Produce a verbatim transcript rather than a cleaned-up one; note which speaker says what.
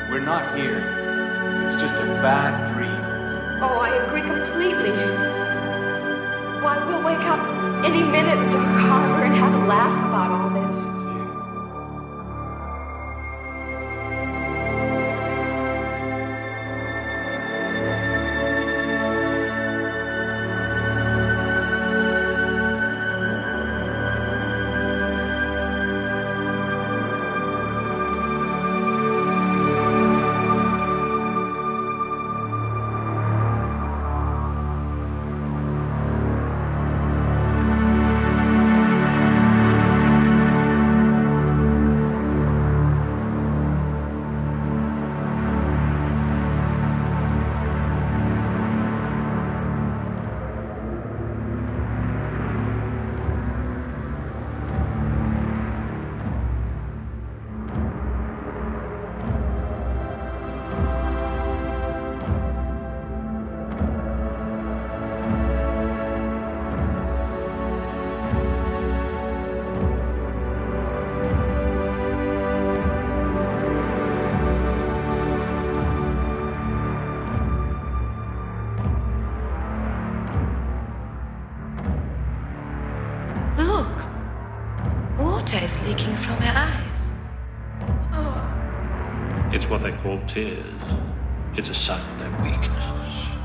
Speaker 1: We're not here. It's just a bad dream.
Speaker 2: Oh, I agree completely. Why, we'll wake up any minute in Dark Harbor and have a laugh about all this.
Speaker 3: Look, water is leaking from her eyes. Oh.
Speaker 4: It's what they call tears. It's a sign of their weakness.